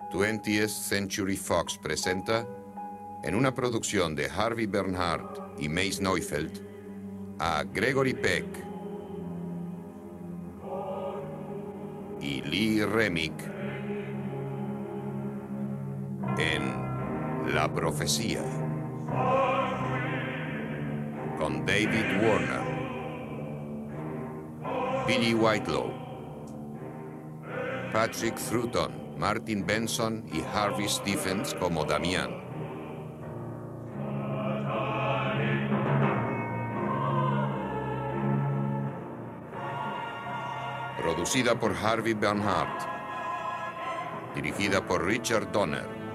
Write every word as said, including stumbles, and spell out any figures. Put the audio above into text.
twentieth Century Fox presenta, en una producción de Harvey Bernhardt y Mace Neufeld, a Gregory Peck y Lee Remick en La Profecía, con David Warner, Billy Whitelaw, Patrick Troughton, Martin Benson y Harvey Stephens como Damián. Producida por Harvey Bernhardt. Dirigida por Richard Donner.